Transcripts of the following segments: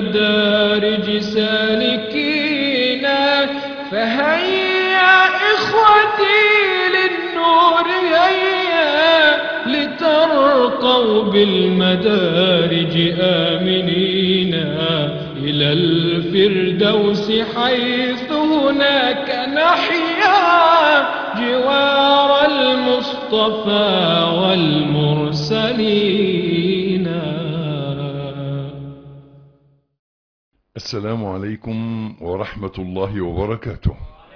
المدارج سالكين. فهيا إخوتي للنور هيا لترقوا بالمدارج آمنين إلى الفردوس حيث هناك نحيا جوار المصطفى والمرسلين. السلام عليكم ورحمة الله وبركاته.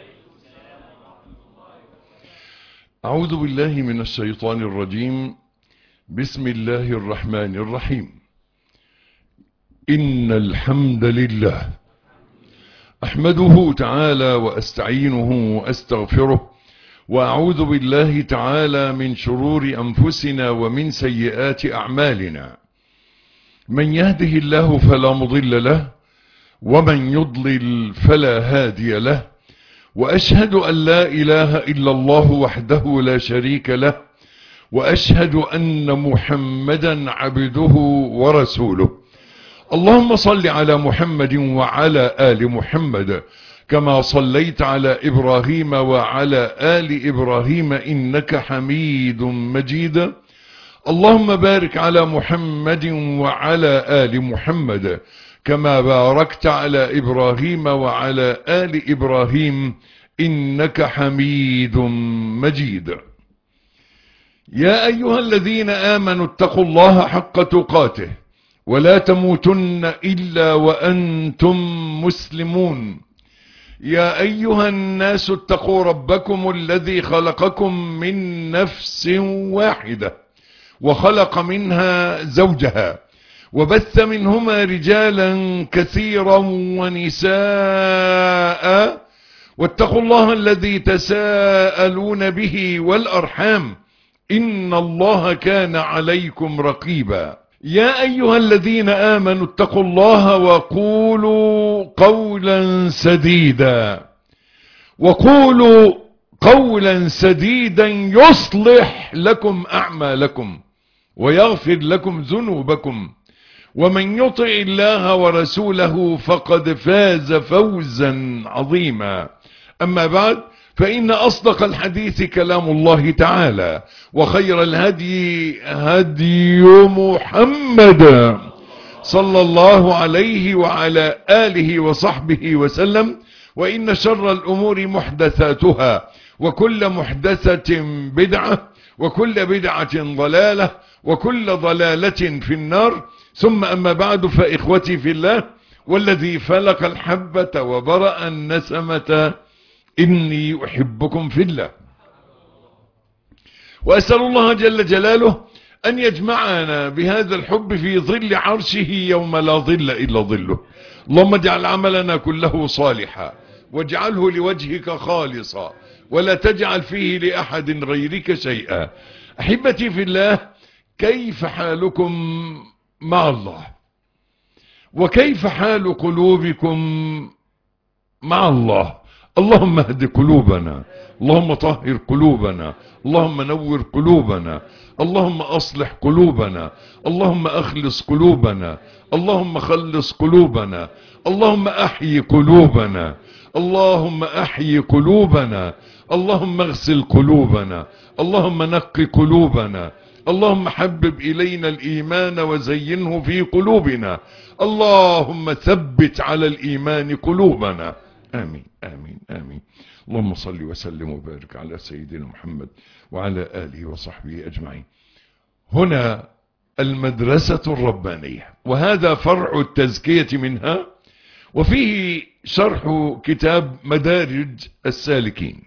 أعوذ بالله من الشيطان الرجيم. بسم الله الرحمن الرحيم. إن الحمد لله أحمده تعالى وأستعينه وأستغفره، وأعوذ بالله تعالى من شرور أنفسنا ومن سيئات أعمالنا. من يهده الله فلا مضل له، ومن يضلل فلا هادي له، وأشهد أن لا إله إلا الله وحده لا شريك له، وأشهد أن محمدا عبده ورسوله. اللهم صل على محمد وعلى آل محمد كما صليت على إبراهيم وعلى آل إبراهيم إنك حميد مجيد. اللهم بارك على محمد وعلى آل محمد كما باركت على إبراهيم وعلى آل إبراهيم إنك حميد مجيد. يا أيها الذين آمنوا اتقوا الله حق تقاته ولا تموتن إلا وأنتم مسلمون. يا أيها الناس اتقوا ربكم الذي خلقكم من نفس واحدة وخلق منها زوجها وبث منهما رجالا كثيرا ونساء، واتقوا الله الذي تساءلون به والأرحام إن الله كان عليكم رقيبا. يا أيها الذين آمنوا اتقوا الله وقولوا قولا سديدا، وقولوا قولا سديدا يصلح لكم أعمالكم ويغفر لكم ذنوبكم، ومن يطع الله ورسوله فقد فاز فوزا عظيما. أما بعد، فإن أصدق الحديث كلام الله تعالى، وخير الهدي هدي محمد صلى الله عليه وعلى آله وصحبه وسلم. وإن شر الأمور محدثاتها، وكل محدثة بدعة، وكل بدعة ضلالة، وكل ضلالة في النار. ثم أما بعد، فإخوتي في الله والذي فلق الحبة وبرأ النسمة إني أحبكم في الله، وأسأل الله جل جلاله أن يجمعنا بهذا الحب في ظل عرشه يوم لا ظل إلا ظله. اللهم اجعل عملنا كله صالحا، واجعله لوجهك خالصا، ولا تجعل فيه لأحد غيرك شيئا. أحبتي في الله، كيف حالكم مع الله؟ وكيف حال قلوبكم مع الله؟ اللهم اهد قلوبنا، اللهم طهر قلوبنا، اللهم نور قلوبنا، اللهم أصلح قلوبنا، اللهم أخلص قلوبنا، اللهم خلص قلوبنا، اللهم أحيي قلوبنا، اللهم أحيي قلوبنا، اللهم اغسل قلوبنا، اللهم نقي قلوبنا، اللهم حبب إلينا الإيمان وزينه في قلوبنا، اللهم ثبت على الإيمان قلوبنا. آمين آمين آمين. اللهم صل وسلم وبارك على سيدنا محمد وعلى آله وصحبه أجمعين. هنا المدرسة الربانية، وهذا فرع التزكية منها، وفيه شرح كتاب مدارج السالكين.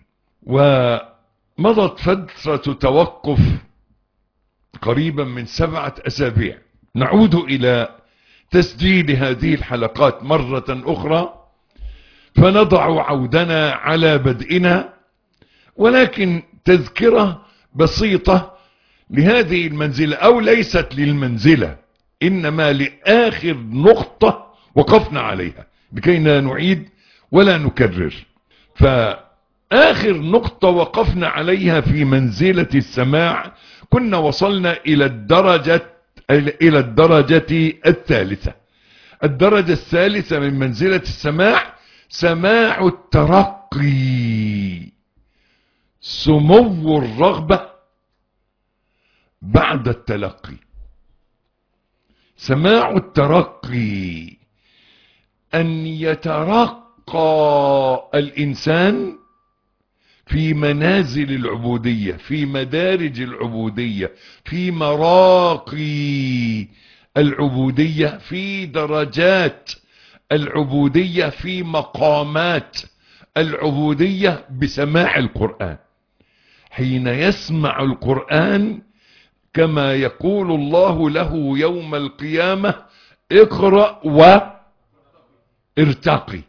ومضت فترة توقف قريبا من 7 أسابيع. نعود إلى تسجيل هذه الحلقات مرة أخرى، فنضع عودنا على بدئنا، ولكن تذكرة بسيطة لهذه المنزلة، أو ليست للمنزلة، إنما لآخر نقطة وقفنا عليها لكي لا نعيد ولا نكرر. فآخر نقطة وقفنا عليها في منزلة السماع كنا وصلنا إلى الدرجة الثالثة، الدرجة الثالثة من منزلة السماع سماع الترقي، سمو الرغبة بعد التلقي. سماع الترقي أن يترقى الإنسان في منازل العبودية، في مدارج العبودية، في مراقي العبودية، في درجات العبودية، في مقامات العبودية، بسماع القرآن. حين يسمع القرآن كما يقول الله له يوم القيامة: اقرأ وارتقي،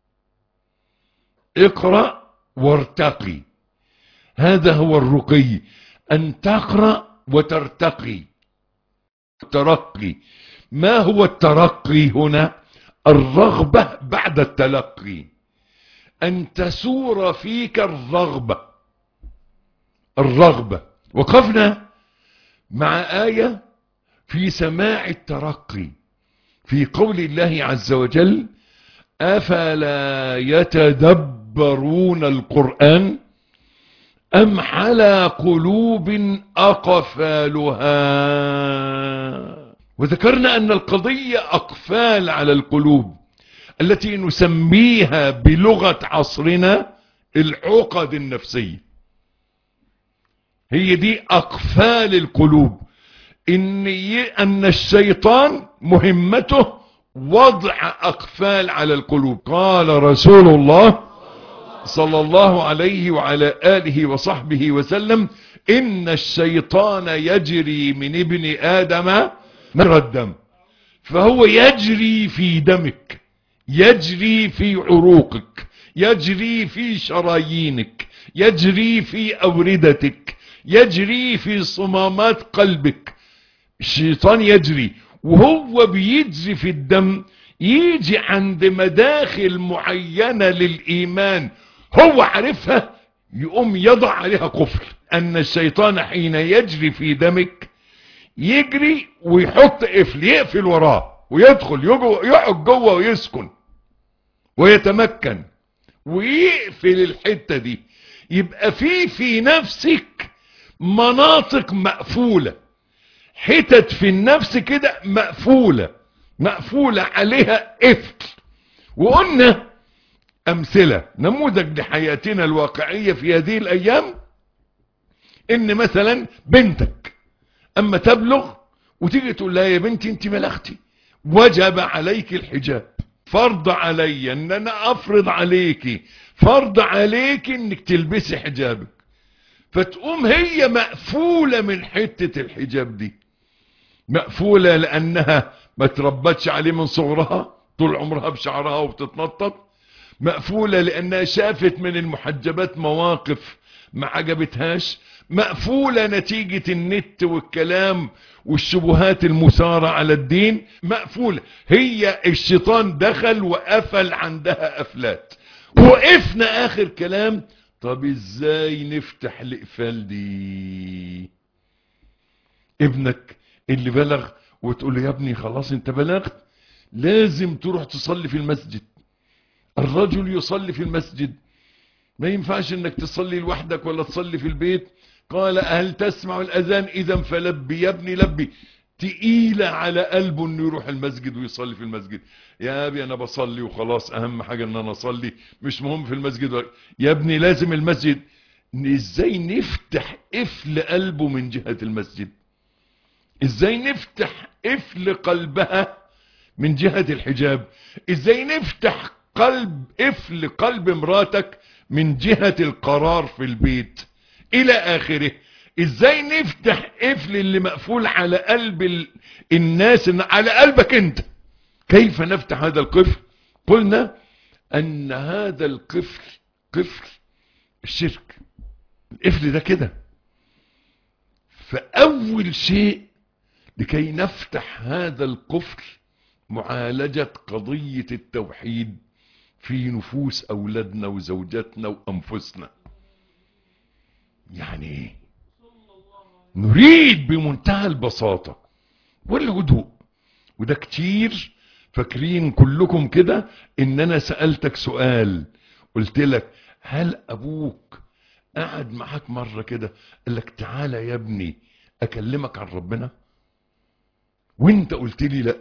اقرأ وارتقي. هذا هو الرقي، أن تقرأ وترتقي. الترقي، ما هو الترقي هنا؟ الرغبة بعد التلقي، أن تسور فيك الرغبة. الرغبة. وقفنا مع آية في سماع الترقي في قول الله عز وجل: أفلا يتدبرون القرآن أم على قلوب أقفالها. وذكرنا أن القضية أقفال على القلوب، التي نسميها بلغة عصرنا العقد النفسية. هي دي أقفال القلوب. أن الشيطان مهمته وضع أقفال على القلوب. قال رسول الله صلى الله عليه وعلى آله وصحبه وسلم: إن الشيطان يجري من ابن آدم مجرى الدم. فهو يجري في دمك، يجري في عروقك، يجري في شرايينك، يجري في أوردتك، يجري في صمامات قلبك. الشيطان يجري، وهو بيجري في الدم يجي عند مداخل معينة للإيمان هو عارفها، يقوم يضع عليها قفل. أن الشيطان حين يجري في دمك يجري ويحط قفل، يقفل وراه ويدخل يقعد جوه ويسكن ويتمكن ويقفل الحتة دي. يبقى في نفسك مناطق مقفولة، حتت في النفس كده مقفولة عليها قفل. وقلنا أمثلة، نموذج لحياتنا الواقعية في هذه الأيام، إن مثلا بنتك أما تبلغ وتيجي تقول لها: يا بنتي أنت بلغتي، وجب عليك الحجاب، فرض علي ان انا افرض عليكي، فرض عليكي انك تلبسي حجابك. فتقوم هي مقفولة من حتة الحجاب دي، مقفولة لانها ما تربتش عليه من صغرها، طول عمرها بشعرها وبتتنطط. مقفولة لانها شافت من المحجبات مواقف ما عجبتهاش. مقفولة نتيجة النت والكلام والشبهات المثارة على الدين. مقفولة، هي الشيطان دخل وقفل عندها قفلات. وقفنا اخر كلام: طب ازاي نفتح القفال دي؟ ابنك اللي بلغ وتقول له: يا ابني خلاص انت بلغت، لازم تروح تصلي في المسجد. الرجل يصلي في المسجد، ما ينفعش انك تصلي لوحدك ولا تصلي في البيت. قال: هل تسمع الاذان؟ اذا فلبي يا ابني لبي. تقيلة على قلبه انه يروح المسجد ويصلي في المسجد. يا ابني انا بصلي وخلاص، اهم حاجة ان انا اصلي، مش مهم في المسجد. يا ابني لازم المسجد. ازاي نفتح قفل قلبه من جهة المسجد؟ ازاي نفتح قفل قلبها من جهة الحجاب؟ ازاي نفتح قفل قلب مراتك من جهة القرار في البيت الى اخره؟ ازاي نفتح قفل اللي مقفول على قلب الناس على قلبك انت؟ كيف نفتح هذا القفل؟ قلنا ان هذا القفل قفل الشرك. القفل ده كده. فاول شيء لكي نفتح هذا القفل معالجة قضية التوحيد في نفوس أولادنا وزوجاتنا وأنفسنا. يعني نريد بمنتهى البساطة والهدوء، وده كتير فاكرين كلكم كده ان انا سألتك سؤال، قلت لك هل ابوك قعد معاك مرة كده قال لك تعالى يا ابني اكلمك عن ربنا؟ وانت قلت لي لا.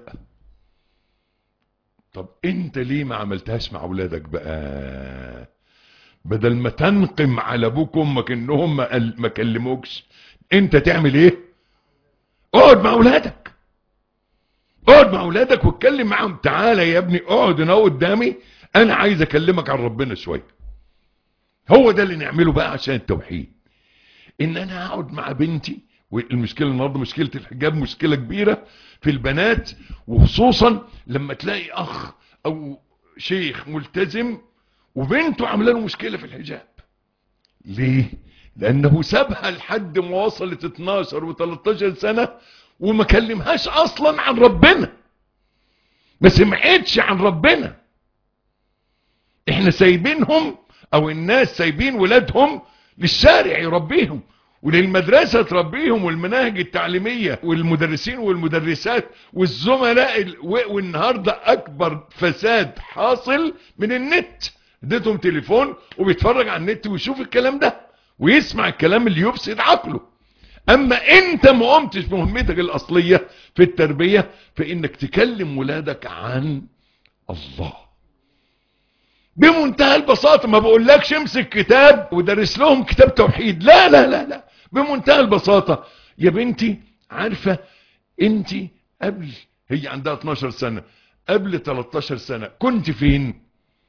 طب انت ليه ما عملتهاش مع اولادك بقى؟ بدل ما تنقم على ابوك وامك انهم ما كلموكش، انت تعمل ايه؟ اقعد مع اولادك، اقعد مع اولادك واتكلم معاهم. تعالى يا ابني اقعد هنا قدامي، انا عايز اكلمك عن ربنا شويه. هو ده اللي نعمله بقى عشان التوحيد. ان انا اقعد مع بنتي، والمشكله النهارده مشكله الحجاب مشكله كبيره في البنات، وخصوصا لما تلاقي اخ او شيخ ملتزم وبنته عامله له مشكله في الحجاب. ليه؟ لانه سابها لحد ما وصلت 12 و13 سنه وما كلمهاش اصلا عن ربنا، ما سمعتش عن ربنا. احنا سايبينهم، او الناس سايبين ولادهم للشارع يربيهم وللمدرسة تربيهم والمناهج التعليمية والمدرسين والمدرسات والزملاء. والنهاردة اكبر فساد حاصل من النت. اديتهم تليفون وبيتفرج على النت ويشوف الكلام ده ويسمع الكلام اللي يفسد عقله. اما انت ما قمتش بمهمتك الاصلية في التربية، فانك تكلم ولادك عن الله بمنتهى البساطة. ما بقولكش امسك كتاب ودرس لهم كتاب توحيد، لا لا لا لا، بمنتهى البساطة. يا بنتي عارفة انت قبل، هي عندها 12 سنة، قبل 13 سنة كنت فين؟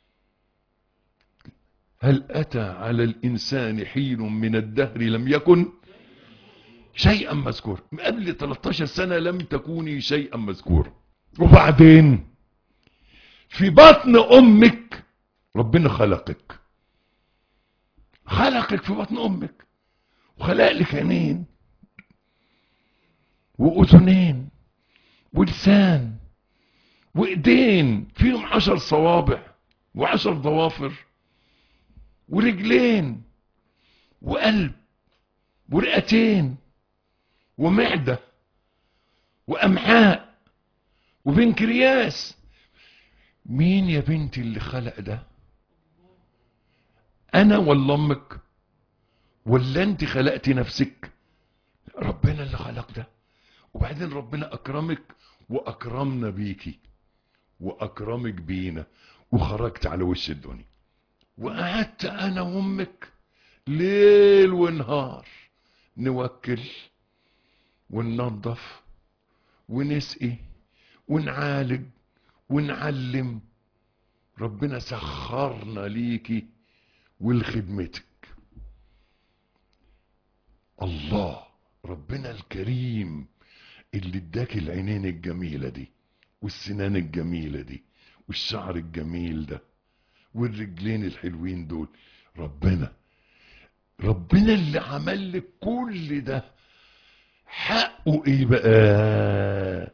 هل اتى على الانسان حين من الدهر لم يكن شيئا مذكورا؟ قبل 13 سنة لم تكوني شيئا مذكورا. وبعدين في بطن امك ربنا خلقك في بطن امك، وخلق لك عينين واذنين ولسان وايدين فيهم 10 صوابع و10 ضوافر، ورجلين وقلب ورئتين ومعدة وامعاء وبنكرياس. مين يا بنتي اللي خلق ده؟ انا ولا امك؟ ولا انت خلقتي نفسك؟ ربنا اللي خلق ده. وبعدين ربنا اكرمك واكرمنا بيكي واكرمك بينا، وخرجت على وش الدنيا، وقعدت انا وامك ليل ونهار نوكل وننظف ونسقي ونعالج ونعلم. ربنا سخرنا ليكي ولخدمتك. الله ربنا الكريم اللي اداك العينين الجميلة دي والسنان الجميلة دي والشعر الجميل ده والرجلين الحلوين دول، ربنا اللي عمل لك كل ده، حقه ايه بقى؟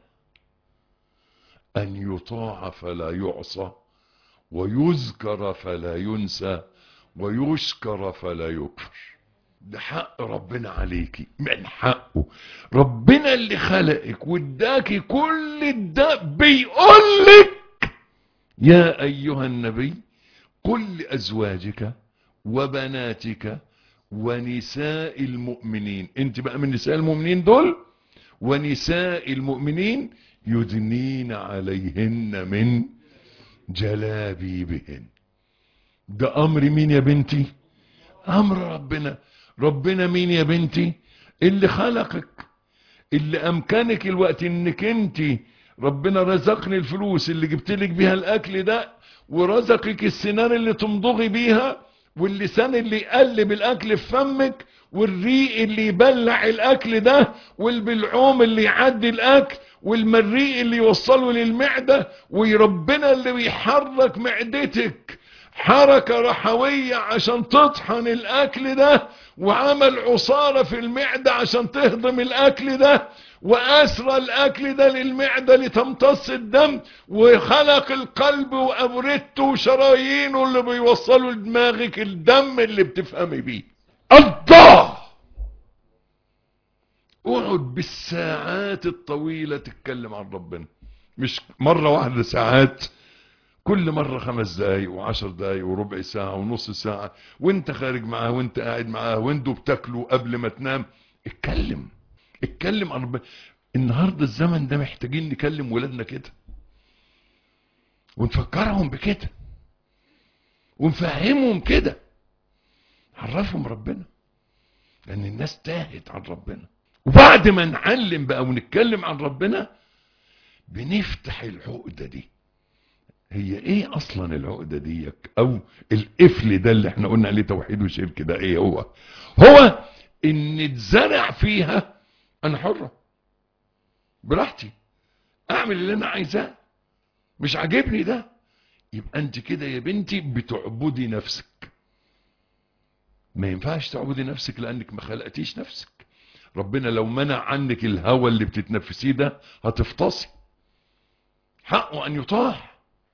ان يطاع فلا يعصى، ويذكر فلا ينسى، ويشكر فلا يكفر. ده حق ربنا عليكي، من حقه. ربنا اللي خلقك واداكي كل ده بيقولك يا ايها النبي قل لازواجك وبناتك ونساء المؤمنين، انت بقى من نساء المؤمنين دول، ونساء المؤمنين يدنين عليهن من جلابيبهن. ده امر مين يا بنتي؟ امر ربنا. ربنا مين يا بنتي؟ اللي خلقك، اللي امكنك الوقت انك انت، ربنا رزقني الفلوس اللي جبتلك بيها الاكل ده، ورزقك السنان اللي تمضغي بيها، واللسان اللي يقلب الاكل في فمك، والريق اللي يبلع الاكل ده، والبلعوم اللي يعدي الاكل، والمريء اللي يوصله للمعدة، وربنا اللي بيحرك معدتك حركة رحوية عشان تطحن الاكل ده، وعمل عصارة في المعدة عشان تهضم الاكل ده، واسرى الاكل ده للمعدة لتمتص الدم، وخلق القلب وابرته وشرايينه اللي بيوصلوا لدماغك الدم اللي بتفهمي بيه. الله! اقعد بالساعات الطويلة تتكلم عن ربنا، مش مرة واحدة ساعات، كل مرة 5 دقايق و10 دقايق وربع ساعة ونص ساعة، وانت خارج معاه وانت قاعد معاه وانتوا بتاكلوا قبل ما تنام. اتكلم عن ربنا. النهاردة الزمن ده محتاجين نكلم ولادنا كده، ونفكرهم بكده، ونفهمهم كده، عرفهم ربنا، لان الناس تاهت عن ربنا. وبعد ما نعلم بقى ونتكلم عن ربنا، بنفتح العقدة دي. هي ايه اصلا العقدة دي، او القفل ده اللي احنا قلنا عليه توحيد وشرك ده، ايه هو ان اتزرع فيها انا حرة براحتي اعمل اللي انا عايزاه، مش عاجبني ده، يبقى انت كده يا بنتي بتعبدي نفسك. ما ينفعش تعبدي نفسك لانك ما خلقتيش نفسك. ربنا لو منع عنك الهوى اللي بتتنفسيه ده هتفطسي. حقه ان يطاع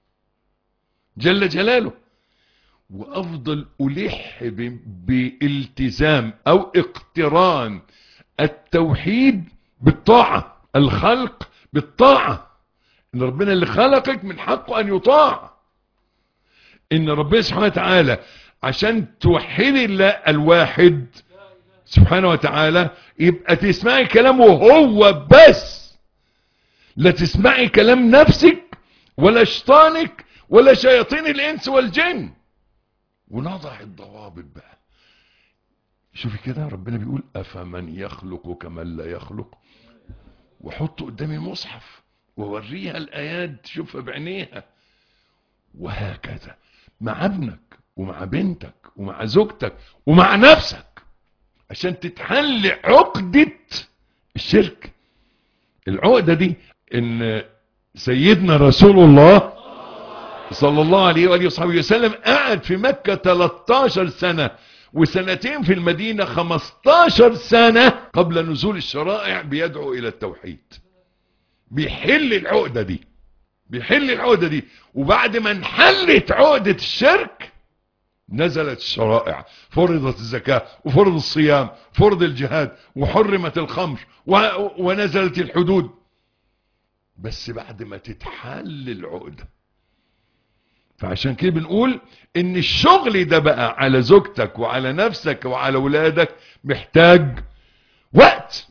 جل جلاله. وافضل الح بالتزام او اقتران التوحيد بالطاعة، الخلق بالطاعة. ان ربنا اللي خلقك من حقه ان يطاع. ان ربنا سبحانه وتعالى عشان توحدي الله الواحد سبحانه وتعالى يبقى تسمعي كلامه هو بس، لا تسمعي كلام نفسك ولا شيطانك ولا شياطين الانس والجن. ونضع الضوابط بقى. شوفي كده ربنا بيقول افمن يخلق كمن لا يخلق، وحط قدامي المصحف ووريها الايات تشوفها بعينيها. وهكذا مع ابنك ومع بنتك ومع زوجتك ومع نفسك، عشان تتحل عقدة الشرك. العقدة دي ان سيدنا رسول الله صلى الله عليه وآله وصحبه وسلم قعد في مكة 13 سنة، وسنتين في المدينة، 15 سنة قبل نزول الشرائع بيدعو الى التوحيد. بيحل العقدة دي. وبعد ما انحلت عقدة الشرك نزلت الشرائع، فرضت الزكاة وفرض الصيام، فرض الجهاد، وحرمت الخمر، ونزلت الحدود. بس بعد ما تتحل العقدة. فعشان كده بنقول ان الشغل ده بقى على زوجتك وعلى نفسك وعلى ولادك محتاج وقت،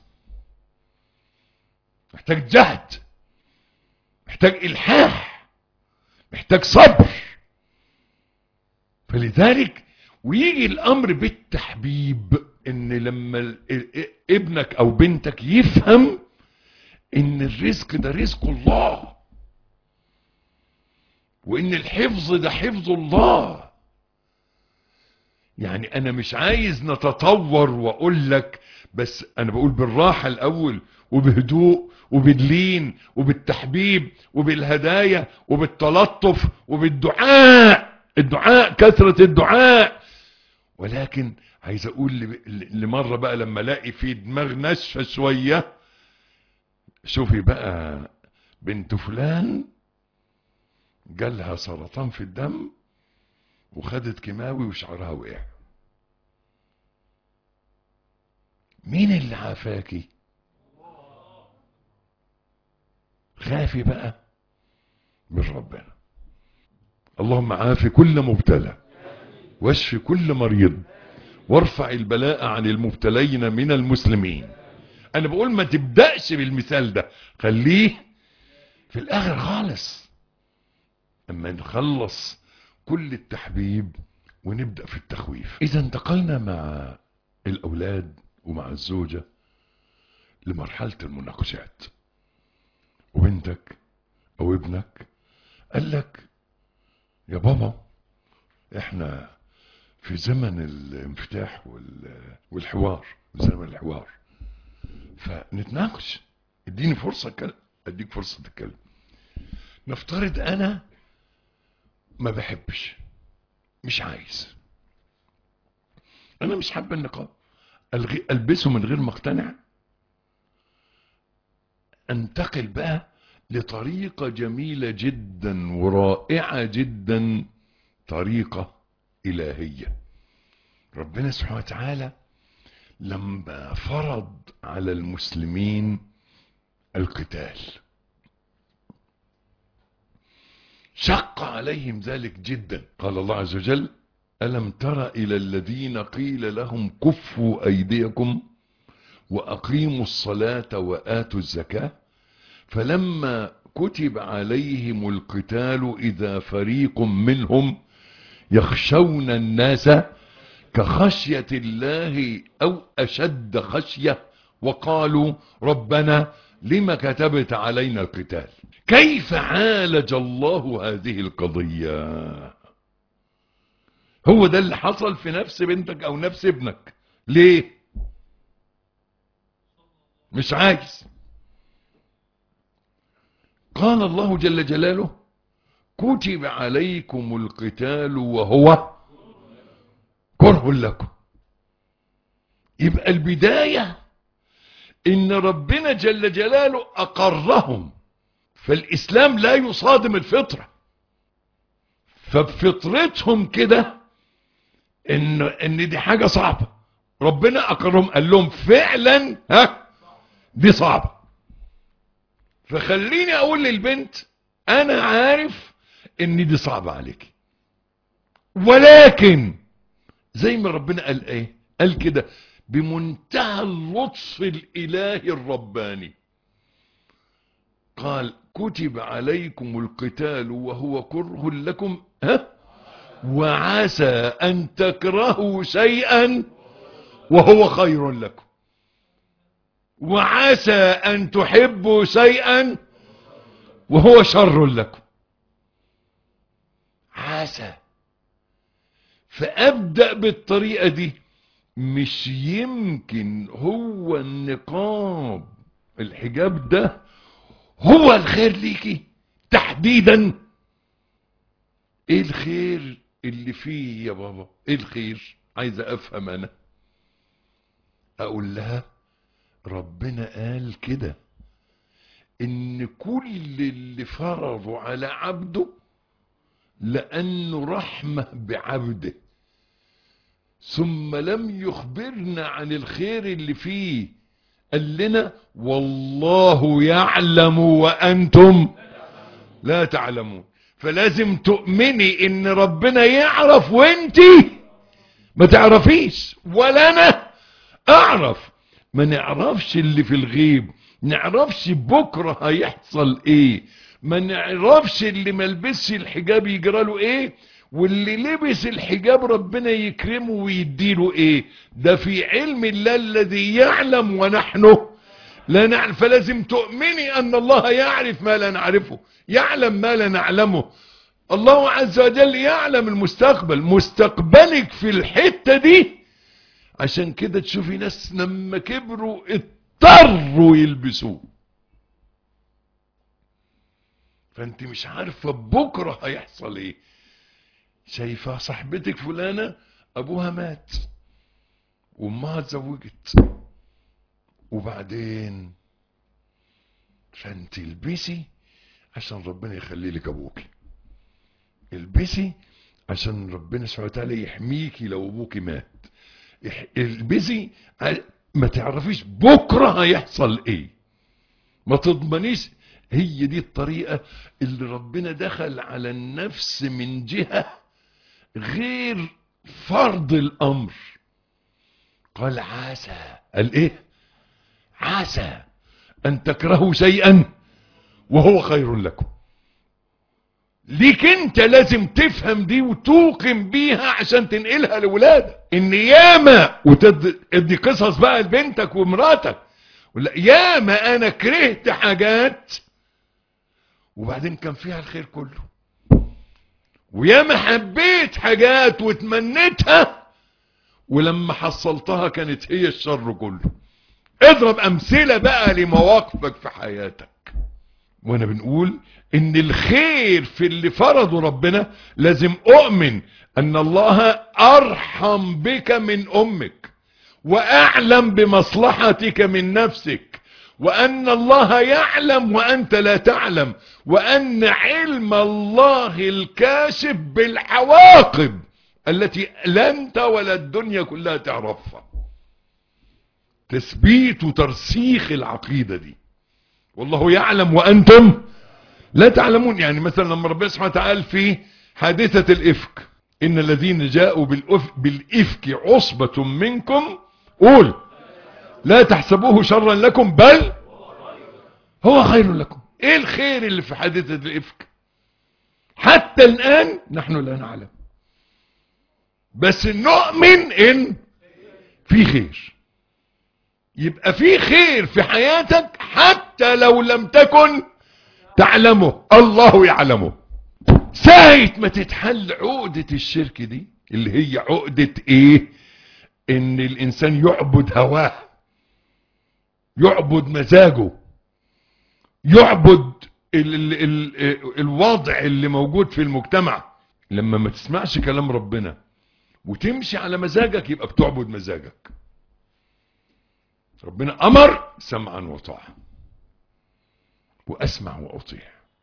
محتاج جهد، محتاج الحاح، محتاج صبر. فلذلك ويجي الامر بالتحبيب، ان لما ابنك او بنتك يفهم ان الرزق ده رزق الله، وان الحفظ ده حفظ الله. يعني انا مش عايز نتطور واقول لك، بس انا بقول بالراحة الاول وبهدوء وباللين وبالتحبيب وبالهدايا وبالتلطف وبالدعاء، كثرة الدعاء. ولكن عايز اقول لمرة بقى لما الاقي في دماغ ناشفة شوية، شوفي بقى بنت فلان جالها سرطان في الدم وخدت كيماوي وشعرها وقع، مين اللي عافاكي؟ خافي بقى من ربنا. اللهم عافي كل مبتلى واشف كل مريض وارفع البلاء عن المبتلين من المسلمين. انا بقول ما تبدأش بالمثال ده، خليه في الاخر خالص اما نخلص كل التحبيب ونبدأ في التخويف. اذا انتقلنا مع الاولاد ومع الزوجة لمرحلة المناقشات، وبنتك او ابنك قال لك يا بابا احنا في زمن الانفتاح والحوار، زمن الحوار، فنتناقش، اديني فرصة اتكلم. اديك فرصة تتكلم. نفترض انا ما بحبش، مش عايز، انا مش حابة النقاب، البسه من غير ما اقتنع. انتقل بقى لطريقة جميلة جدا ورائعة جدا، طريقة إلهية. ربنا سبحانه وتعالى لما فرض على المسلمين القتال شق عليهم ذلك جدا. قال الله عز وجل: ألم تر إلى الذين قيل لهم كفوا أيديكم وأقيموا الصلاة وآتوا الزكاة فلما كتب عليهم القتال إذا فريق منهم يخشون الناس كخشية الله أو أشد خشية وقالوا ربنا لما كتبت علينا القتال. كيف عالج الله هذه القضية؟ هو ده اللي حصل في نفس بنتك أو نفس ابنك. ليه؟ مش عايز. قال الله جل جلاله: كتب عليكم القتال وهو كره لكم. يبقى البداية ان ربنا جل جلاله اقرهم، فالاسلام لا يصادم الفطرة، فبفطرتهم كده ان دي حاجة صعبة، ربنا اقرهم قال لهم فعلا دي صعبة. فخليني اقول للبنت انا عارف ان دي صعبة عليك، ولكن زي ما ربنا قال ايه، قال كده بمنتهى اللطف الالهي الرباني، قال كتب عليكم القتال وهو كره لكم وعسى ان تكرهوا شيئا وهو خير لكم وعسى ان تحبوا شيئا وهو شر لكم. عسى. فابدأ بالطريقة دي. مش يمكن هو النقاب الحجاب ده هو الخير ليكي تحديدا؟ ايه الخير اللي فيه يا بابا؟ ايه الخير؟ عايز افهم انا. اقول لها ربنا قال كده ان كل اللي فرضوا على عبده لانه رحمة بعبده، ثم لم يخبرنا عن الخير اللي فيه، قال لنا والله يعلم وانتم لا تعلمون. فلازم تؤمني ان ربنا يعرف وانتي ما تعرفيش، ولا انا اعرف. ما نعرفش اللي في الغيب، نعرفش بكرة هيحصل ايه، ما نعرفش اللي ملبسش الحجاب يجراله ايه، واللي لبس الحجاب ربنا يكرمه ويديله ايه. ده في علم الله الذي يعلم ونحن لا نعلم. فلازم تؤمني ان الله يعرف ما لا نعرفه، يعلم ما لا نعلمه. الله عز وجل يعلم المستقبل، مستقبلك في الحتة دي. عشان كده تشوفي ناس لما كبروا اضطروا يلبسوه، فانت مش عارفة بكرة هيحصل ايه. شايفة صاحبتك فلانة ابوها مات وامها اتزوجت، وبعدين فانت البسي عشان ربنا يخلي لك ابوك، البسي عشان ربنا سبحانه وتعالى يحميكي لو ابوك مات، البسي ما تعرفيش بكرة هيحصل ايه، ما تضمنيش. هي دي الطريقة اللي ربنا دخل على النفس من جهة غير فرض الامر. قال عسى، قال ايه؟ عسى ان تكرهوا شيئا وهو خير لكم. ليك انت لازم تفهم دي وتوقن بيها عشان تنقلها لولادك. ان ياما وتدي قصص بقى لبنتك ومراتك، ولا ياما انا كرهت حاجات وبعدين كان فيها الخير كله، وياما حبيت حاجات وتمنيتها ولما حصلتها كانت هي الشر كله. اضرب امثلة بقى لمواقفك في حياتك. وانا بنقول ان الخير في اللي فرضه ربنا لازم اؤمن ان الله ارحم بك من امك واعلم بمصلحتك من نفسك، وان الله يعلم وانت لا تعلم، وان علم الله الكاشف بالعواقب التي لا انت ولا الدنيا كلها تعرفها. تثبيت وترسيخ العقيدة دي. والله يعلم وانتم لا تعلمون. يعني مثلا لما ربنا سبحانه وتعالى في حادثة الإفك، إن الذين جاءوا بالإفك عصبة منكم، قول لا تحسبوه شرا لكم بل هو خير لكم. ايه الخير اللي في حادثة الإفك؟ حتى الآن نحن لا نعلم، بس نؤمن إن في خير. يبقى في خير في حياتك حتى لو لم تكن تعلمه، الله يعلمه. ساعة ما تتحل عقدة الشرك دي، اللي هي عقدة ايه؟ ان الانسان يعبد هواه، يعبد مزاجه، يعبد الوضع اللي موجود في المجتمع. لما ما تسمعش كلام ربنا وتمشي على مزاجك، يبقى بتعبد مزاجك. ربنا امر سمعا وطاعة، واسمع واطيع.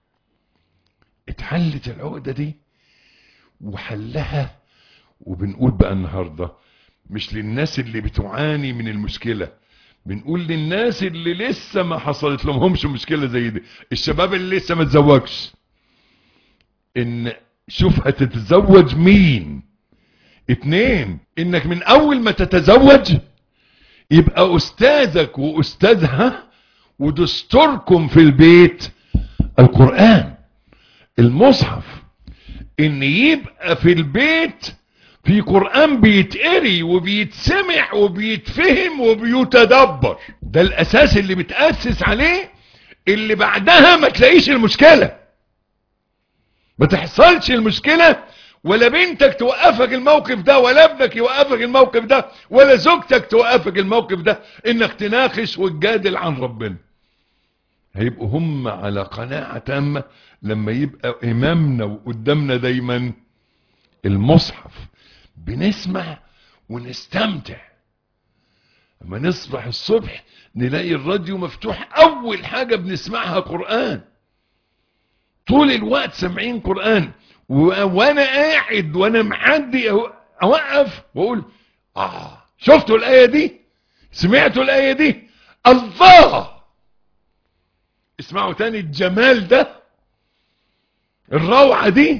اتحلت العقدة دي وحلها. وبنقول بقى النهاردة مش للناس اللي بتعاني من المشكلة، بنقول للناس اللي لسه ما حصلت لهمش مشكلة زي دي، الشباب اللي لسه ما تزوجش، ان شوف هتتزوج مين. 2، انك من اول ما تتزوج يبقى استاذك واستاذها ودستوركم في البيت القرآن، المصحف. ان يبقى في البيت في قرآن بيتقري وبيتسمع وبيتفهم وبيتدبر. ده الاساس اللي بتأسس عليه، اللي بعدها ما تلاقيش المشكلة، ما تحصلش المشكلة، ولا بنتك توقفك الموقف ده، ولا ابنك يوقفك الموقف ده، ولا زوجتك توقفك الموقف ده، انك تناقش وتجادل عن ربنا. هيبقوا هم على قناعة تامة لما يبقى امامنا وقدامنا دايما المصحف، بنسمع ونستمتع. لما نصبح الصبح نلاقي الراديو مفتوح، اول حاجة بنسمعها قرآن، طول الوقت سامعين قرآن. وانا قاعد وانا معدي اوقف واقول شفتوا الآية دي؟ سمعتوا الآية دي؟ الله! اسمعوا تاني الجمال ده، الروعة دي،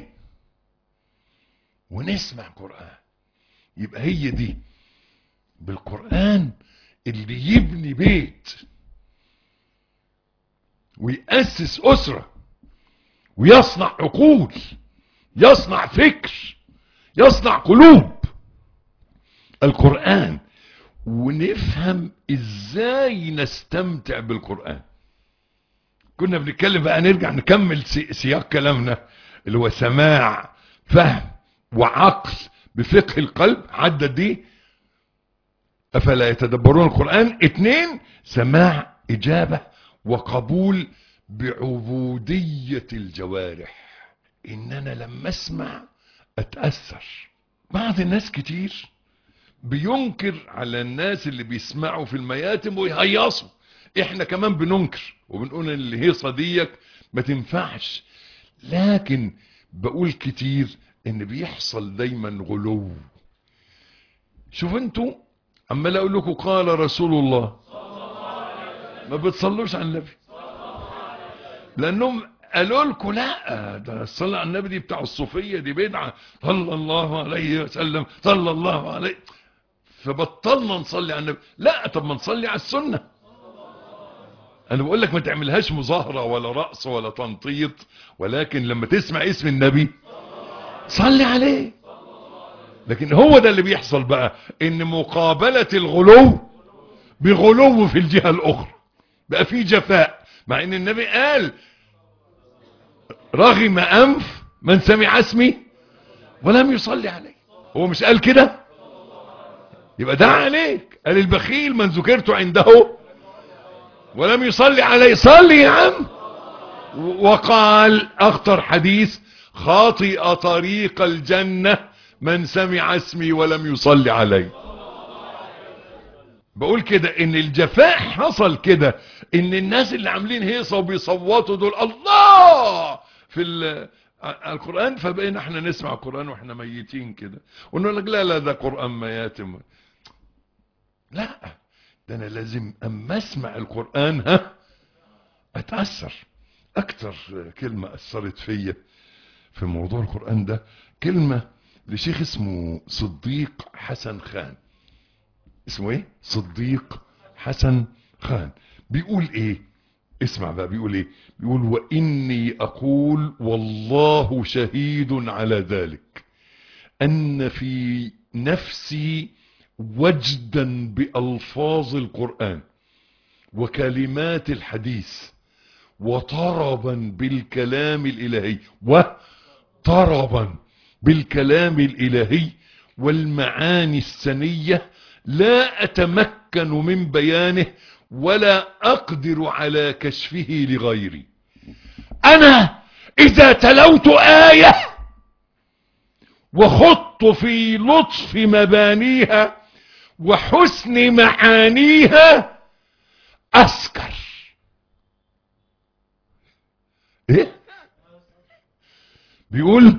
ونسمع قرآن. يبقى هي دي بالقرآن اللي يبني بيت ويأسس أسرة ويصنع عقول، يصنع فكر، يصنع قلوب. القرآن. ونفهم ازاي نستمتع بالقرآن. كنا بنتكلم بقى، نرجع نكمل سياق كلامنا اللي هو سماع، فهم، وعقل بفقه القلب. عدد دي افلا يتدبرون القرآن. 2، سماع، اجابة، وقبول بعبودية الجوارح. ان انا لما اسمع اتأثر. بعض الناس كتير بينكر على الناس اللي بيسمعوا في المياتم ويهيصوا. احنا كمان بننكر وبنقول ان الهيصة ديك ما تنفعش، لكن بقول كتير ان بيحصل دايما غلو. شوف انتوا عمال اقول لكم قال رسول الله، ما بتصلوش على النبي، لانهم قالوا لكم لا، ده الصلاة على النبي دي بتاع الصوفية، دي بدعة، صلى الله عليه وسلم، صلى الله عليه، فبطلنا نصلي على النبي. لا، طب ما نصلي على السنة. انا بقول لك ما تعملهاش مظاهرة ولا رقص ولا تنطيط، ولكن لما تسمع اسم النبي صلي عليه. لكن هو ده اللي بيحصل بقى، ان مقابلة الغلو بغلو في الجهة الاخرى، بقى في جفاء. مع ان النبي قال رغم انف من سمع اسمي ولم يصلي عليه. هو مش قال كده؟ يبقى دعا عليك. قال البخيل من ذكرت عنده ولم يصلي عليه، صلي يا عم. وقال اخطر حديث، خاطئ طريق الجنة من سمع اسمي ولم يصلي عليه. بقول كده ان الجفاء حصل كده، ان الناس اللي عاملين هيصة وبيصوتوا دول الله في القرآن، فبقينا احنا نسمع القرآن واحنا ميتين كده، ونقول لك لا لا ده قرآن مياتم. لا، ده انا لازم اما اسمع القرآن اتأثر، اكتر كلمة اثرت فيا في موضوع القرآن ده كلمة لشيخ اسمه صديق حسن خان. اسمه ايه؟ صديق حسن خان. بيقول ايه؟ اسمع بقى بيقول ايه. بيقول: واني اقول والله شهيد على ذلك ان في نفسي وجدا بألفاظ القرآن وكلمات الحديث وطربا بالكلام الإلهي والمعاني السنية لا أتمكن من بيانه ولا أقدر على كشفه لغيري. أنا إذا تلوت آية وخضت في لطف مبانيها وحسن معانيها أسكر. إيه؟ بيقول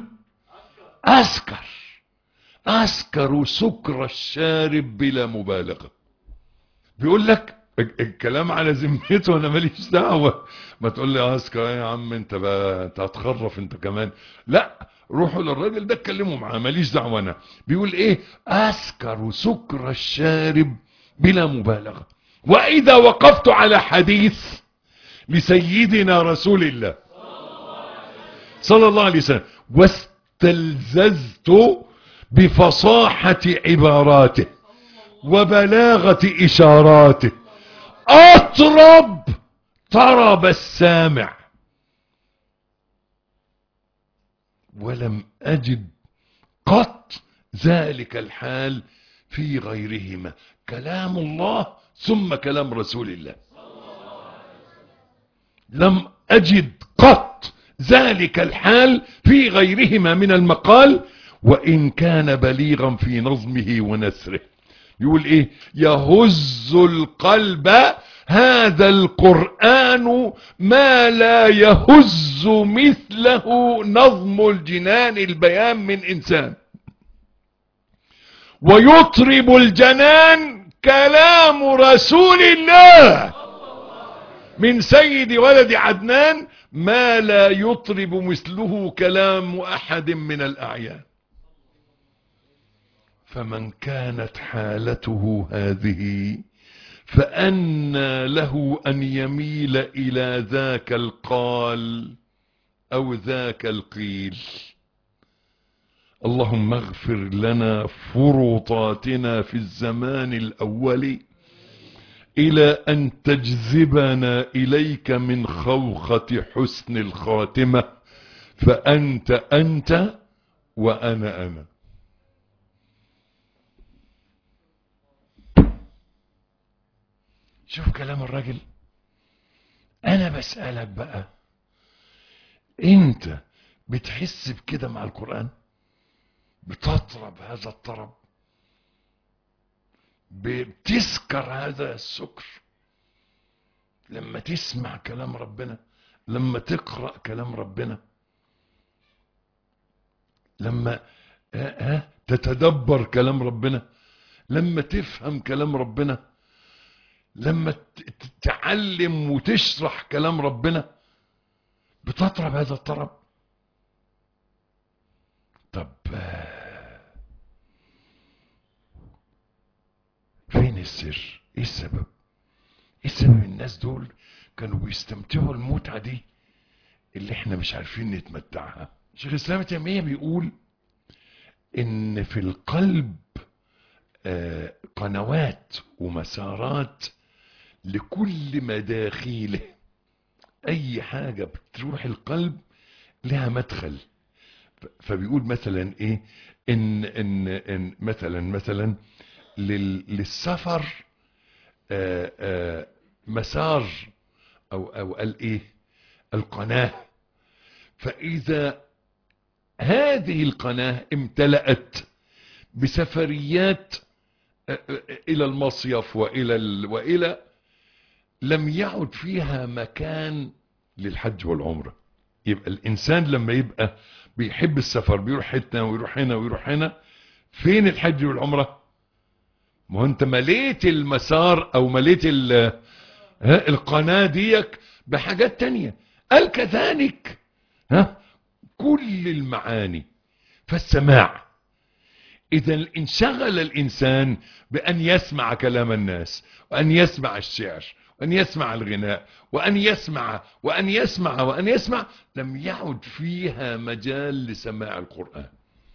أسكر سكر الشارب بلا مبالغة. بيقول لك الكلام على ذمته، انا ماليش دعوه. ما تقول لي اسكر يا عم انت بقى، انت هتخرف انت كمان. لا، روحوا للراجل ده اتكلموا معاه، ماليش دعوه انا. بيقول ايه؟ اسكر سكر الشارب بلا مبالغه. واذا وقفت على حديث لسيدنا رسول الله صلى الله عليه وسلم واستلذذت بفصاحه عباراته وبلاغه اشاراته أطرب طرب السامع، ولم أجد قط ذلك الحال في غيرهما. كلام الله ثم كلام رسول الله. لم أجد قط ذلك الحال في غيرهما من المقال وإن كان بليغا في نظمه ونثره. يقول ايه؟ يهز القلب هذا القرآن ما لا يهز مثله نظم الجنان البيان من انسان، ويطرب الجنان كلام رسول الله من سيد ولد عدنان ما لا يطرب مثله كلام احد من الاعيان. فمن كانت حالته هذه فأنى له أن يميل إلى ذاك القال أو ذاك القيل. اللهم اغفر لنا فرطاتنا في الزمان الأول إلى أن تجذبنا إليك من خوخة حسن الخاتمة، فأنت أنت وأنا أنا. شوف كلام الراجل. انا بسألك بقى، انت بتحس بكده مع القرآن؟ بتطرب هذا الطرب؟ بتسكر هذا السكر لما تسمع كلام ربنا، لما تقرأ كلام ربنا، لما تتدبر كلام ربنا، لما تفهم كلام ربنا، لما تتعلم وتشرح كلام ربنا؟ بتطرب هذا الطرب؟ طب فين السر؟ ايه السبب؟ ايه السبب الناس دول كانوا بيستمتعوا المتعة دي اللي احنا مش عارفين نتمتعها؟ شيخ الاسلام ابن تيمية بيقول ان في القلب قنوات ومسارات لكل مداخيله. اي حاجة بتروح القلب لها مدخل. فبيقول مثلا ايه؟ ان مثلا للسفر مسار او قال ايه؟ القناة. فاذا هذه القناة امتلأت بسفريات الى المصيف والى لم يعد فيها مكان للحج والعمرة. يبقى الانسان لما يبقى بيحب السفر، بيروح هنا ويروح هنا ويروح هنا، فين الحج والعمرة؟ ما هو انت مليت المسار او مليت القناة ديك بحاجات تانية. قال كذلك كل المعاني. فالسماع إذا انشغل الإنسان بأن يسمع كلام الناس، وأن يسمع الشعر، وأن يسمع الغناء، وأن يسمع وأن يسمع وأن يسمع، لم يعد فيها مجال لسماع القرآن.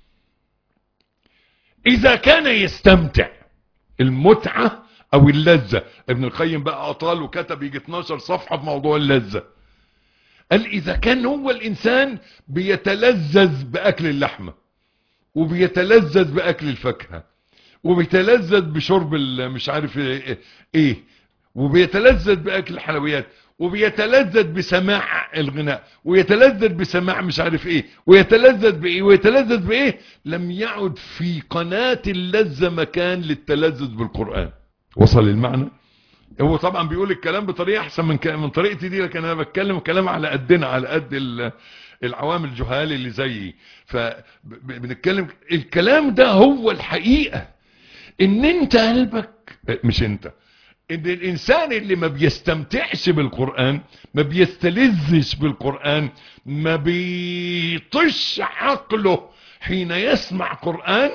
إذا كان يستمتع المتعة أو اللذة، ابن القيم بقى أطال وكتب يجي 12 صفحة في موضوع اللذة. قال إذا كان هو الإنسان بيتلذذ بأكل اللحمة، وبيتلذذ بأكل الفاكهة، وبيتلذذ بشرب مش عارف ايه، وبيتلذذ بأكل الحلويات، وبيتلذذ بسماع الغناء، ويتلذذ بسماع مش عارف ايه، ويتلذذ بايه ويتلذذ بايه، لم يعد في قناة اللذة مكان للتلذذ بالقرآن. وصل المعنى؟ هو طبعا بيقول الكلام بطريقة احسن من طريقتي دي، لكن انا بتكلم كلام على قدنا، على قد العوام الجهال اللي زيي. فبنتكلم الكلام ده هو الحقيقة، ان انت قلبك مش انت، ان الانسان اللي ما بيستمتعش بالقرآن، ما بيستلذش بالقرآن، ما بيطش عقله حين يسمع قرآن،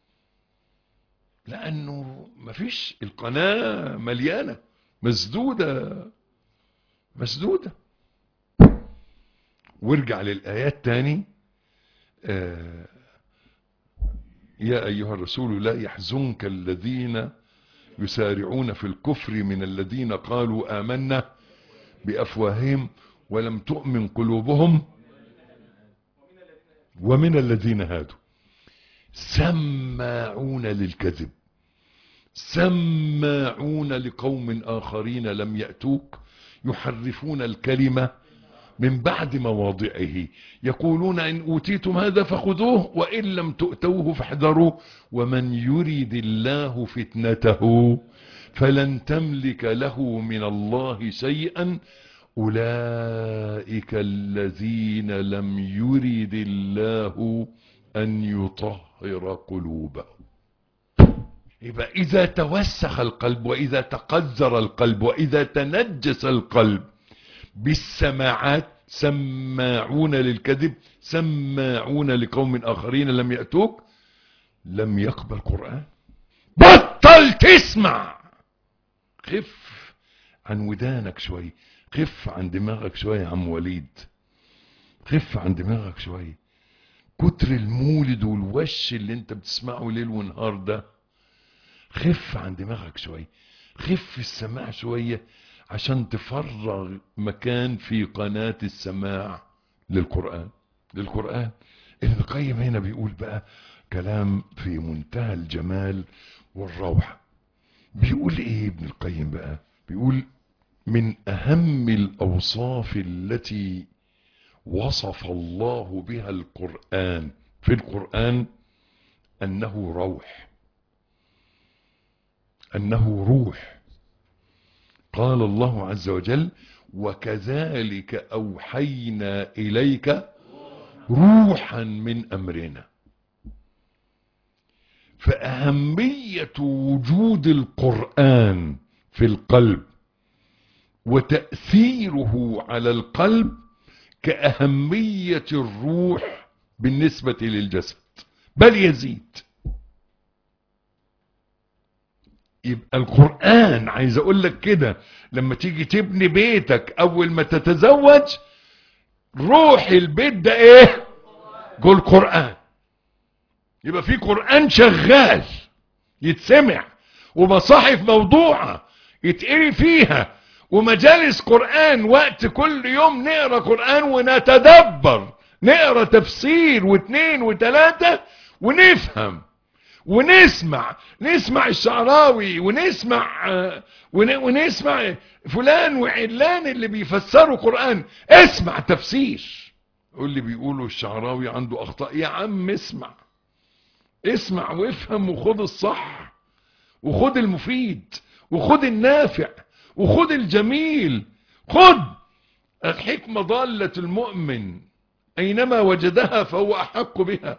لانه ما فيش، القناة مليانة، مسدودة. وارجع للآيات تاني. يا أيها الرسول لا يحزنك الذين يسارعون في الكفر من الذين قالوا آمنا بأفواههم ولم تؤمن قلوبهم ومن الذين هادوا سماعون للكذب سماعون لقوم آخرين لم يأتوك يحرفون الكلمة من بعد مواضعه يقولون إن أوتيتم هذا فخذوه وإن لم تؤتوه فاحذروا ومن يريد الله فتنته فلن تملك له من الله شيئا أولئك الذين لم يرد الله أن يطهر قلوبهم. يبقى إذا توسخ القلب وإذا تقذر القلب وإذا تنجس القلب بالسماعات، سماعون للكذب سماعون لقوم آخرين لم يأتوك، لم يقبل قرآن. بطل تسمع، خف عن ودانك شوي، خف عن دماغك شوي يا عم وليد، خف عن دماغك شوي. كتر المولد والوش اللي انت بتسمعه ليل ونهار ده، خف عن دماغك شوي، خف السماع شوية عشان تفرغ مكان في قناة السماع للقرآن. ابن القيم هنا بيقول بقى كلام في منتهى الجمال والروعة. بيقول ايه ابن القيم بقى؟ بيقول من اهم الاوصاف التي وصف الله بها القرآن في القرآن انه روح، انه روح. قال الله عز وجل وكذلك أوحينا إليك روحا من أمرنا. فأهمية وجود القرآن في القلب وتأثيره على القلب كأهمية الروح بالنسبة للجسد، بل يزيد. يبقى القرآن، عايز اقول لك كده، لما تيجي تبني بيتك اول ما تتزوج، روح البيت ده ايه؟ جوه القرآن. يبقى في قرآن شغال يتسمع، ومصاحف موضوعة يتقري فيها، ومجالس قرآن وقت كل يوم نقرأ قرآن ونتدبر، نقرأ تفسير واثنين وثلاثة ونفهم ونسمع الشعراوي ونسمع فلان وعلان اللي بيفسروا قرآن. اسمع تفسير. قول لي بيقولوا الشعراوي عنده اخطاء، يا عم اسمع وافهم وخد الصح وخد المفيد وخد النافع وخد الجميل. خد الحكمة ضالة المؤمن اينما وجدها فهو احق بها.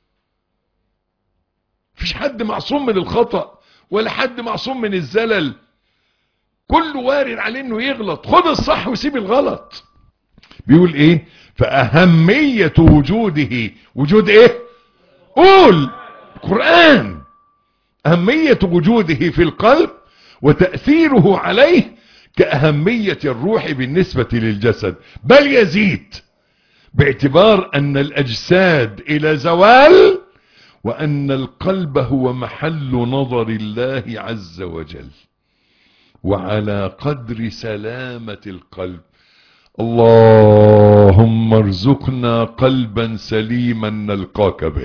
مفيش حد معصوم من الخطأ ولا حد معصوم من الزلل، كله وارد عليه انه يغلط. خد الصح وسيب الغلط. بيقول ايه؟ فأهمية وجوده، وجود ايه؟ قول القرآن. أهمية وجوده في القلب وتأثيره عليه كأهمية الروح بالنسبة للجسد، بل يزيد، باعتبار أن الأجساد إلى زوال، وأن القلب هو محل نظر الله عز وجل. وعلى قدر سلامة القلب، اللهم ارزقنا قلبا سليما نلقاك به،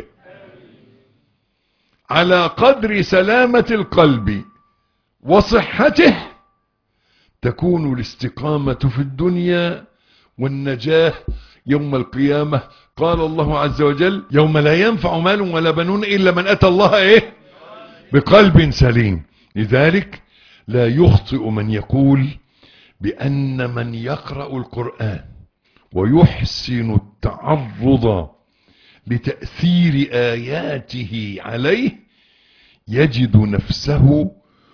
على قدر سلامة القلب وصحته تكون الاستقامة في الدنيا والنجاة يوم القيامة. قال الله عز وجل: يوم لا ينفع مال ولا بنون إلا من أتى الله إيه؟ بقلب سليم. لذلك لا يخطئ من يقول بأن من يقرأ القرآن ويحسن التعرض لتأثير آياته عليه يجد نفسه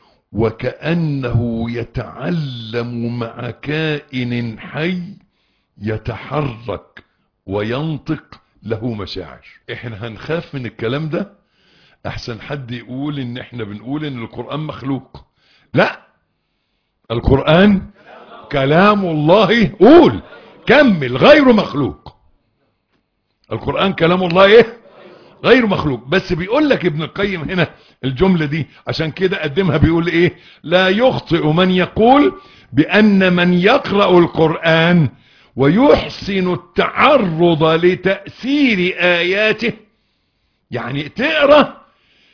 وكأنه يتعلم مع كائن حي يتحرك وينطق له مشاعر. احنا هنخاف من الكلام ده احسن حد يقول ان احنا بنقول ان القرآن مخلوق. لا، القرآن كلام الله. قول كمل، غير مخلوق. القرآن كلام الله ايه؟ غير مخلوق. بس بيقول لك ابن القيم هنا الجملة دي عشان كده قدمها، بيقول ايه؟ لا يخطئ من يقول بأن من يقرأ القرآن ويحسن التعرض لتأثير آياته، يعني تقرأ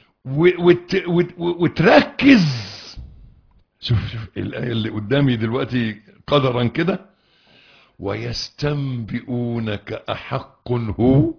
وتركز. شوف الآية اللي قدامي دلوقتي قدرا كده: ويستنبئونك أحق هو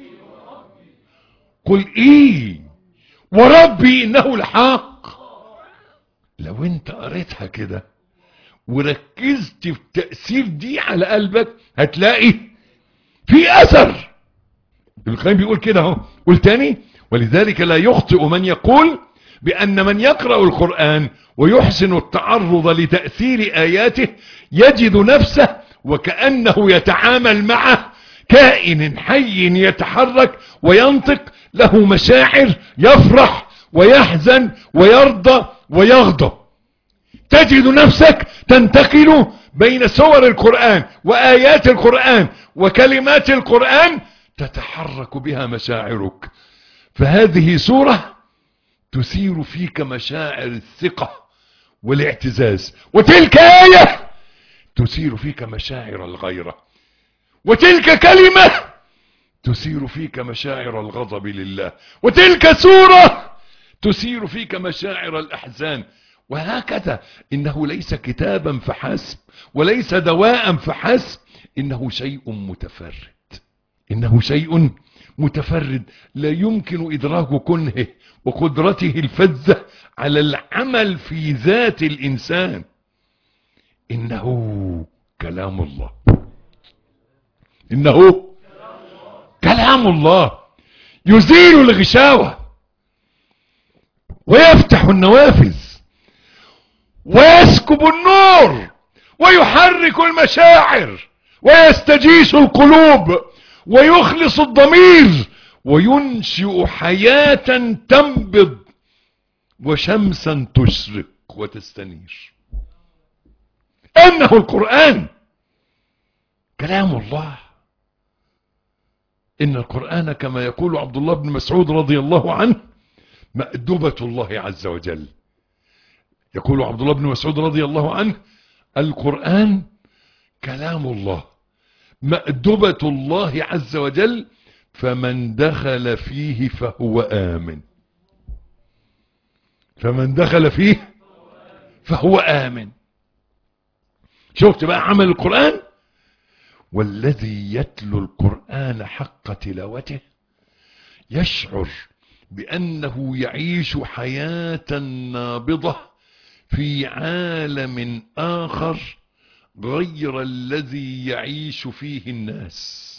قل إيه وربي إنه لحق. لو انت قريتها كده وركزت في التأثير دي على قلبك هتلاقي في أثر. ابن القيم بيقول كده اهو. قول تاني: ولذلك لا يخطئ من يقول بأن من يقرأ القرآن ويحسن التعرض لتأثير آياته يجد نفسه وكأنه يتعامل مع كائن حي يتحرك وينطق له مشاعر، يفرح ويحزن ويرضى ويغضب. تجد نفسك تنتقل بين سور القرآن وآيات القرآن وكلمات القرآن تتحرك بها مشاعرك. فهذه سورة تثير فيك مشاعر الثقة والاعتزاز، وتلك آية تثير فيك مشاعر الغيرة، وتلك كلمة تثير فيك مشاعر الغضب لله، وتلك سورة تثير فيك مشاعر الأحزان. وهكذا إنه ليس كتابا فحسب وليس دواء فحسب، إنه شيء متفرد. إنه شيء متفرد لا يمكن إدراك كنهه وقدرته الفذة على العمل في ذات الإنسان. إنه كلام الله. إنه كلام الله يزيل الغشاوة ويفتح النوافذ ويسكب النور ويحرك المشاعر ويستجيش القلوب ويخلص الضمير وينشئ حياة تنبض وشمسا تشرق وتستنير. انه القرآن كلام الله. ان القرآن كما يقول عبد الله بن مسعود رضي الله عنه مأدبة الله عز وجل. يقول عبد الله بن مسعود رضي الله عنه: القرآن كلام الله مأدبة الله عز وجل، فمن دخل فيه فهو آمن. فمن دخل فيه فهو آمن. شفت بقى عمل القرآن؟ والذي يتلو القرآن حق تلاوته يشعر بأنه يعيش حياة نابضة في عالم آخر غير الذي يعيش فيه الناس.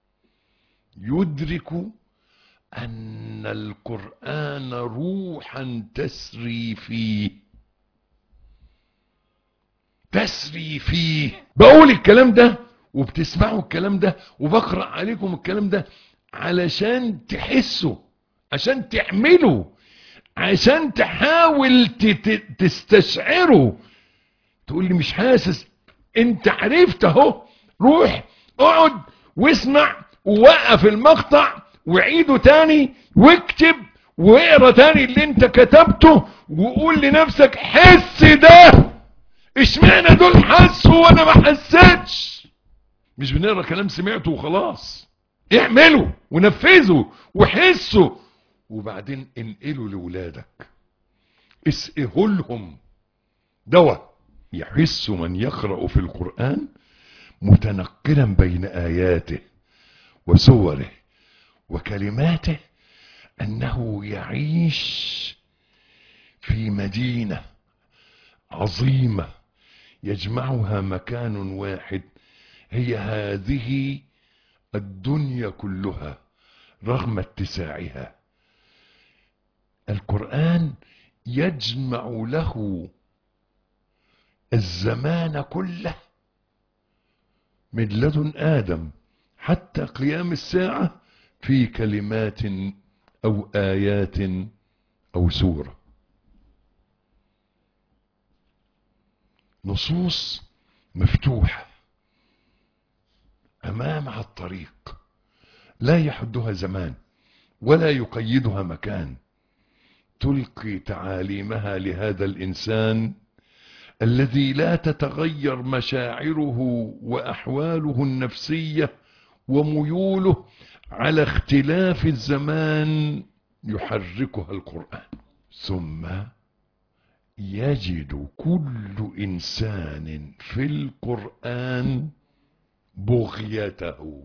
يدرك أن القرآن روحا تسري فيه. تسري فيه. بقول الكلام ده وبتسمعوا الكلام ده وبقرأ عليكم الكلام ده علشان تحسوا، عشان تعملوا، عشان تحاول تستشعروا. تقول لي مش حاسس، انت عرفت اهو. روح اقعد واسمع ووقف المقطع وعيده تاني واكتب واقرا تاني اللي انت كتبته وقول لنفسك حس ده. اشمعنى دول حسوا وانا ما حسيتش؟ مش بنقرا كلام سمعته وخلاص. اعملوا ونفذوا وحسوا، وبعدين انقلوا لولادك، اسقه لهم دواء. يحس من يقرأ في القرآن متنقلا بين آياته وسوره وكلماته أنه يعيش في مدينة عظيمة يجمعها مكان واحد، هي هذه الدنيا كلها رغم اتساعها. القرآن يجمع له الزمان كله من لدن آدم حتى قيام الساعة في كلمات أو آيات أو سورة. نصوص مفتوحة أمامها الطريق، لا يحدها زمان ولا يقيدها مكان، تلقي تعاليمها لهذا الإنسان الذي لا تتغير مشاعره وأحواله النفسية وميوله على اختلاف الزمان، يحركها القرآن. ثم يجد كل إنسان في القرآن بغيته.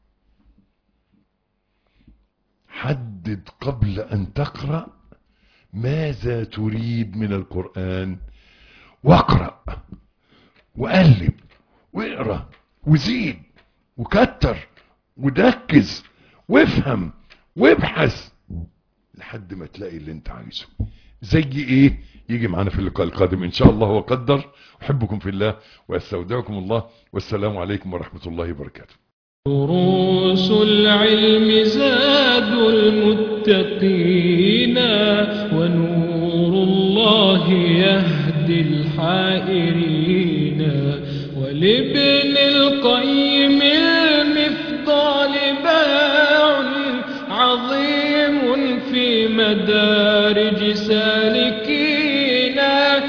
حدد قبل أن تقرأ ماذا تريد من القرآن، واقرأ وقلب واقرأ وزيد وكتر وركز وافهم وابحث لحد ما تلاقي اللي انت عايزه. زي ايه؟ يجي معنا في اللقاء القادم ان شاء الله وقدر. احبكم في الله واستودعكم الله، والسلام عليكم ورحمة الله وبركاته. دروس العلم زاد المتقين، ونور الله يهدي الحائرين. ولابن القيم المفضال باع عظيم في مدارج سالكين.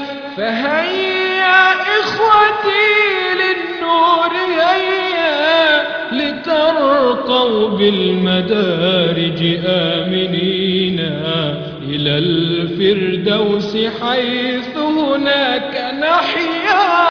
فهيا إخوتي للنور هيا، لترقوا بالمدارج آمنين إلى الفردوس حيث هناك نحيا.